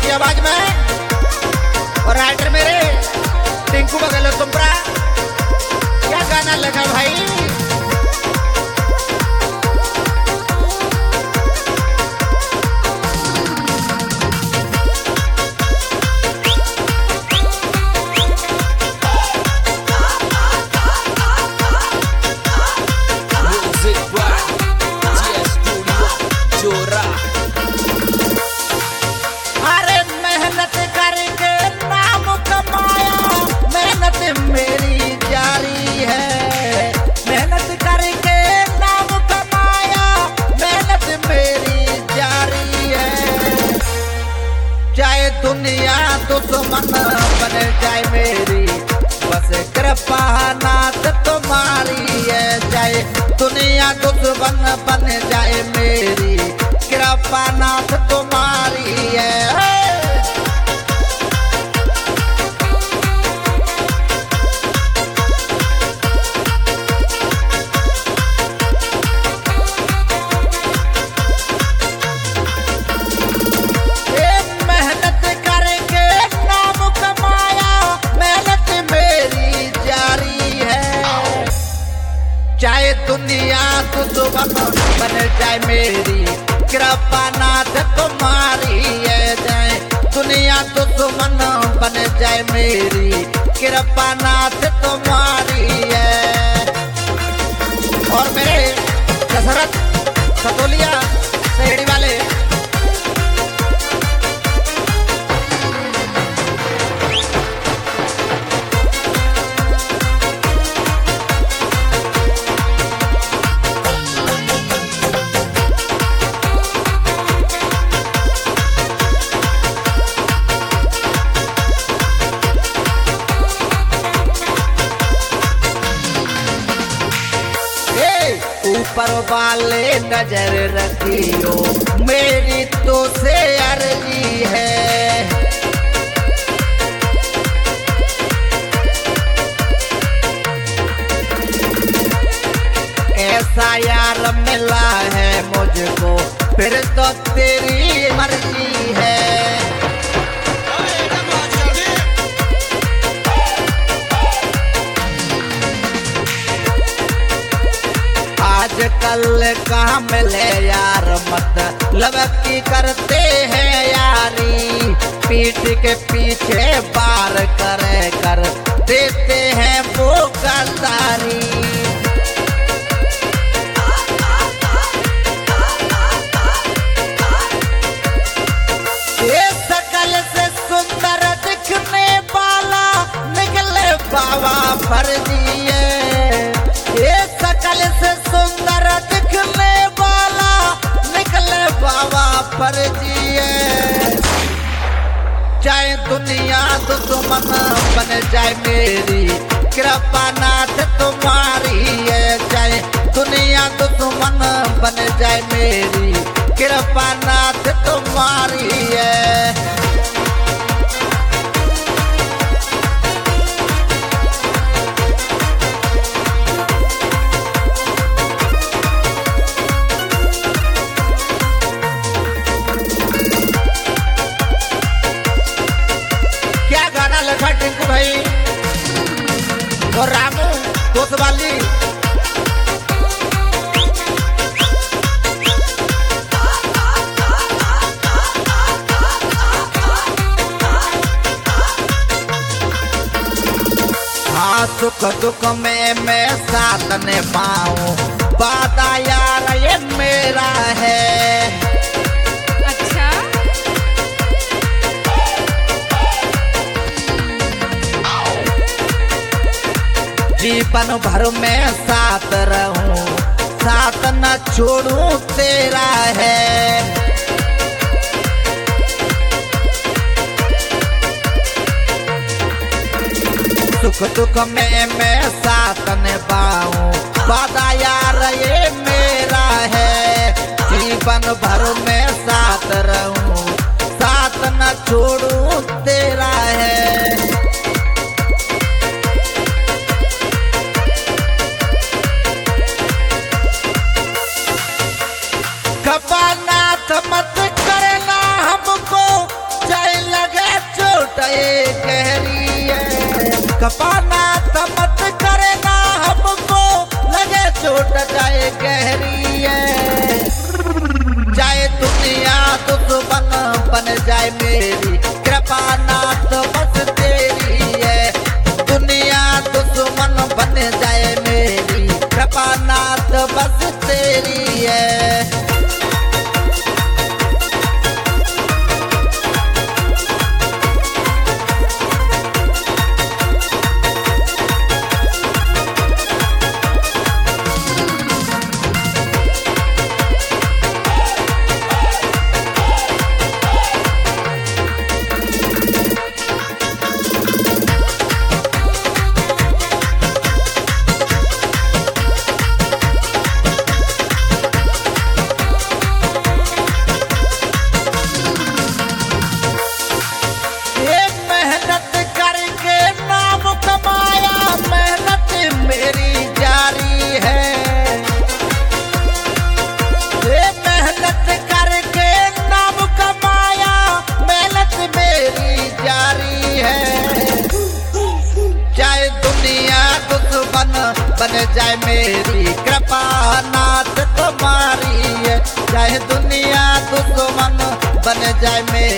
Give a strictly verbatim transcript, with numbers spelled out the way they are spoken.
की आवाज में और राइटर मेरे टिंकू बगल तुमरा। क्या गाना लगा भाई। दुनिया दुश्मन बन जाए मेरी, बस कृपा नाथ तुम्हारी है। चाहे दुनिया दुश्मन बन जाए मेरी, कृपा नाथ तुम्हारी है। चाहे दुनिया दुश्मन बन जाए मेरी, कृपा नाथ तुम्हारी है। चाहे दुनिया दुश्मन बन जाए मेरी, कृपा नाथ तुम्हारी है। और मेरे दशरथ सतोलिया शहरी वाले ऊपर वाले नजर रखियो, मेरी तो से अर्जी है। ऐसा यार मिला है मुझको, फिर तो तेरी मर्जी है। आजकल कहाँ मिले यार, मतलब की करते हैं यारी। पीठ के पीछे बार करे कर देते हैं वो गद्दारी। ये शकल से सुंदर दिखने वाला निकले बाबा फर्जी है। ये शकल से सुंदर दिखने वाला निकले बाबा फर्जी है। चाहे दुनिया दुश्मन बन जाए मेरी, कृपा नाथ तुम्हारी है। चाहे दुनिया दुश्मन बन जाए मेरी, कृपा नाथ तुम्हारी है। टिंकू भाई और रामू दोस्त वाली हाँ, सुख दुख में मैं साथ निभाऊं, वादा यार ये मेरा है। जीवन भर में साथ रहूं, साथ न छोड़ूं तेरा है। सुख दुख में मैं साथ निभाऊं, वादा यार ये मेरा है। जीवन भर में साथ रहूं, साथ न छोड़ूं तेरा है। कृपा नाथ मत करना हमको, जय गहरी है। कपाना मत करे ना हमको लगे चोट जाए गहरी है। चाहे दुनिया दुश्मन बन जाए मेरी कृपा नाथ बस तेरी है। दुनिया दुश्मन बन जाए मेरी कृपा नाथ बस तेरी है। बन जाए मेरी कृपा नाथ तुम्हारी है। चाहे दुनिया दुश्मन बन जाए मेरी